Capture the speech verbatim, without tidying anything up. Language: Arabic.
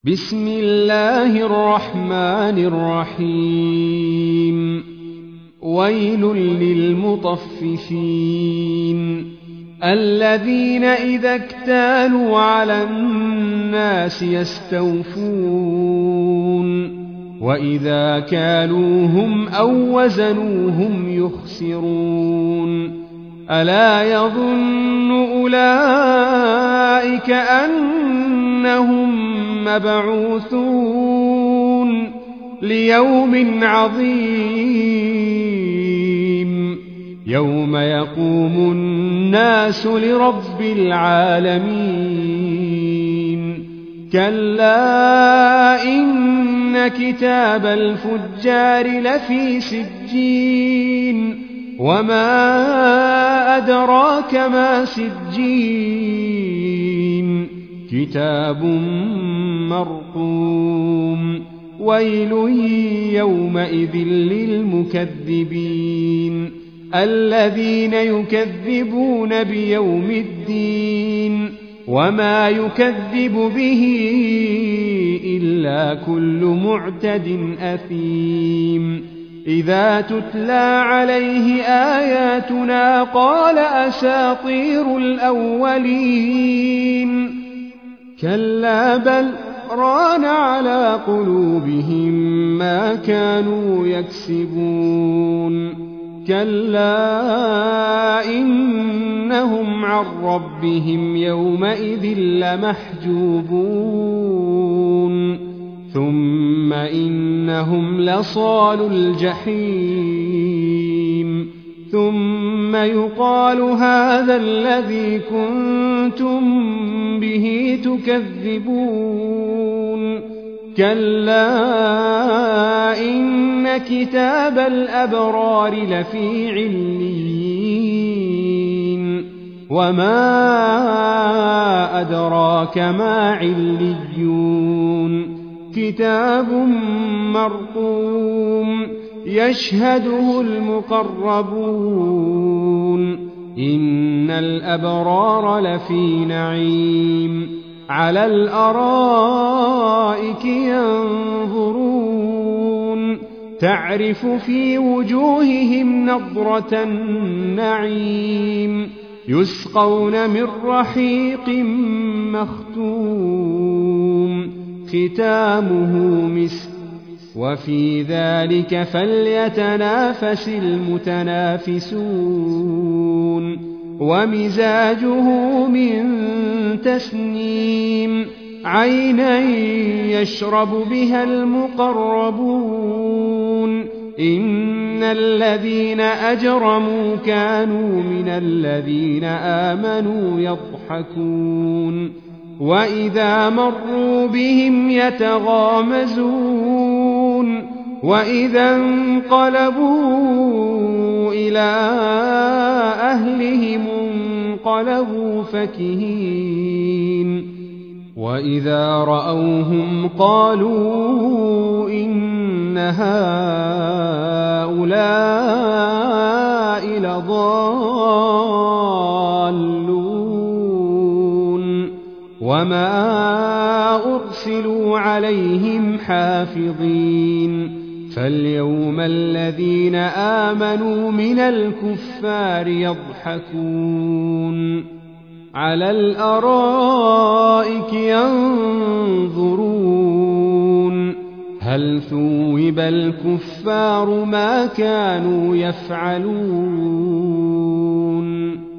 بسم الله الرحمن الرحيم ويل للمطففين الذين إذا اكتالوا على الناس يستوفون وإذا كالوهم أو وزنوهم يخسرون ألا يظن أولئك أنهم مبعوثون ليوم عظيم يوم يقوم الناس لرب العالمين كلا إن كتاب الفجار لفي سجين وما أدراك ما سجين كتاب مرقوم ويل يومئذ للمكذبين الذين يكذبون بيوم الدين وما يكذب به إلا كل معتد أثيم إذا تتلى عليه آياتنا قال أساطير الأولين كلا بل ران على قلوبهم ما كانوا يكسبون كلا إنهم عن ربهم يومئذ لمحجوبون ثم إنهم لصالو الجحيم ثم يقال هذا الذي كنتم به تكذبون كلا إن كتاب الأبرار لفي عليين وما أدراك ما عليون كتاب مرقوم يشهده المقربون إن الأبرار لفي نعيم على الأرائك ينظرون تعرف في وجوههم نضرة النعيم يسقون من رحيق مختوم ختامه مسك وفي ذلك فليتنافس المتنافسون ومزاجه من تسنيم عينا يشرب بها المقربون إن الذين أجرموا كانوا من الذين آمنوا يضحكون وإذا مروا بهم يتغامزون وإذا انقلبوا إلى أهلهم انقلبوا فكهين وإذا رأوهم قالوا إن هؤلاء لضالون وما أرسلوا عليهم حافظين فاليوم الذين آمنوا من الكفار يضحكون على الأرائك ينظرون هل ثوب الكفار ما كانوا يفعلون